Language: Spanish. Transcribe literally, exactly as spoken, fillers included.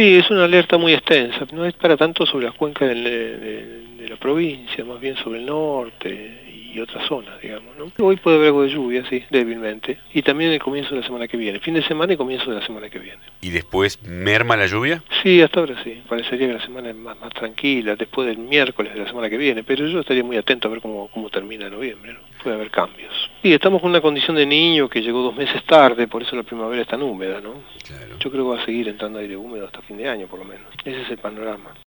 Sí, es una alerta muy extensa, no es para tanto sobre las cuencas del- de, de- de la provincia, más bien sobre el norte y otras zonas, digamos, ¿no? Hoy puede haber algo de lluvia, sí, débilmente, y también el comienzo de la semana que viene, fin de semana y comienzo de la semana que viene. ¿Y después merma la lluvia? Sí, hasta ahora sí, parecería que la semana es más, más tranquila, después del miércoles de la semana que viene, pero yo estaría muy atento a ver cómo, cómo termina noviembre, ¿no? Puede haber cambios. Y estamos con una condición de niño que llegó dos meses tarde, por eso la primavera es tan húmeda, ¿no? Claro. Yo creo que va a seguir entrando aire húmedo hasta fin de año, por lo menos. Ese es el panorama.